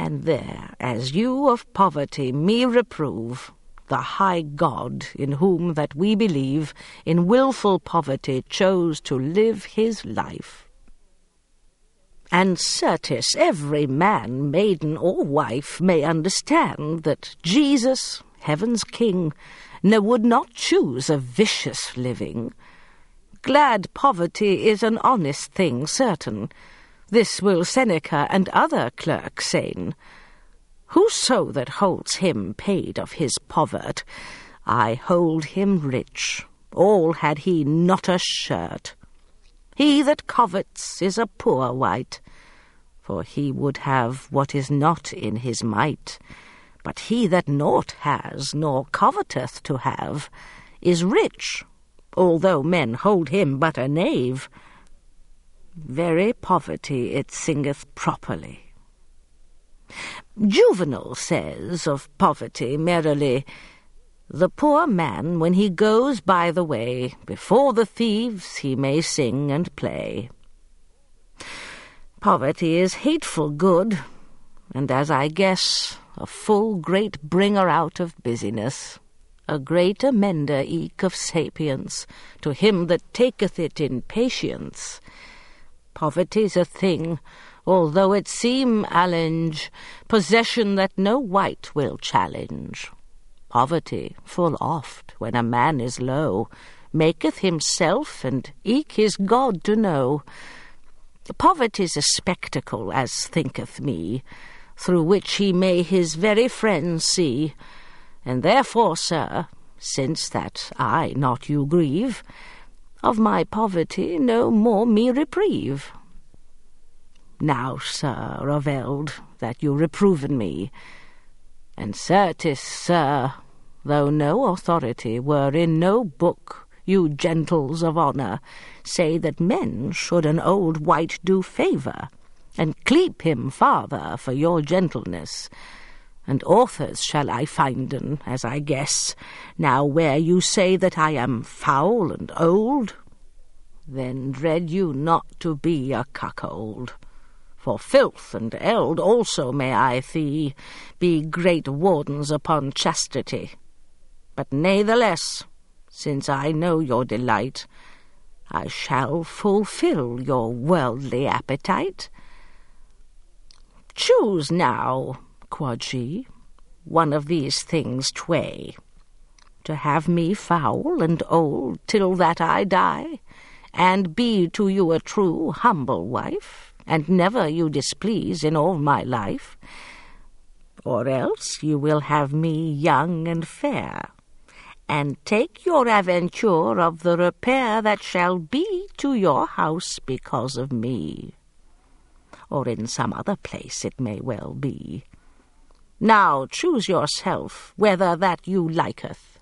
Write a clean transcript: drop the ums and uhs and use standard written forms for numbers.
And there, as you of poverty me reprove, the high God, in whom that we believe, in wilful poverty chose to live his life. And certes every man, maiden or wife, may understand that Jesus, heaven's King, would not choose a vicious living. Glad poverty is an honest thing, certain. This will Seneca and other clerks sayn. Whoso that holds him paid of his povert, I hold him rich, all had he not a shirt. He that covets is a poor wight, for he would have what is not in his might. But he that naught has, nor coveteth to have, is rich, although men hold him but a knave. Very poverty it singeth properly. Juvenal says of poverty merrily, the poor man, when he goes by the way, before the thieves he may sing and play. Poverty is hateful good, and as I guess, a full great bringer out of busyness, a great amender eke of sapience, to him that taketh it in patience. Poverty's a thing, although it seem allenge, possession that no wight will challenge. Poverty, full oft, when a man is low, maketh himself and eke his God to know. Poverty's a spectacle, as thinketh me, through which he may his very friends see. And therefore, sir, since that I not you grieve, of my poverty no more me reprieve. Now, sir, of eld, that you reproven me, and certes, sir, though no authority were in no book, you gentles of honour, say that men should an old wight do favour, and cleep him farther for your gentleness. And authors shall I finden, as I guess, now where you say that I am foul and old. Then dread you not to be a cuckold. For filth and eld also may I thee be great wardens upon chastity. But natheless, since I know your delight, I shall fulfil your worldly appetite. Choose now, quod she, one of these things tway, to have me foul and old till that I die, and be to you a true humble wife, and never you displease in all my life, or else you will have me young and fair, and take your aventure of the repair that shall be to your house because of me, or in some other place it may well be. Now choose yourself whether that you liketh,